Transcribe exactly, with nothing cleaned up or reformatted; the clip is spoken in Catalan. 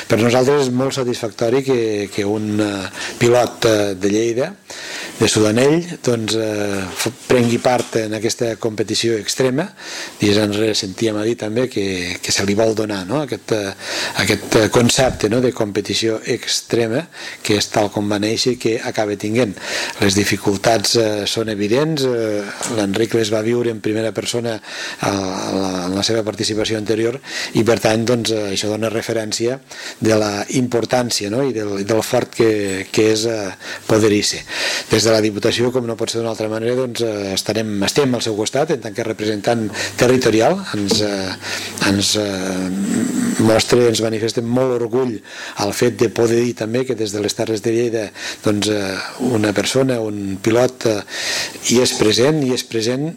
Per nosaltres és molt satisfactori que, que un pilot de Lleida, de Sudanell, doncs, eh, prengui part en aquesta competició extrema. Dies enrere sentíem a dir també que, que se li vol donar, no? aquest, aquest concepte, no? de competició extrema, que és tal com va néixer, que acaba tinguent. Les dificultats eh, són evidents, eh, l'Enric les va viure en primera persona a la, en la seva participació anterior, i per tant doncs, això dona referència de la importància, no? i del, del fort que, que és eh, poder-hi ser. Des de la Diputació, com no pot ser d'una altra manera, doncs, eh, estarem, estem al seu costat en tant que representant territorial. Ens, eh, ens eh, mostra, ens manifestem molt orgull al fet de poder dir també que des de les Terres de Lleida doncs, eh, una persona, un pilot eh, hi és present, i és present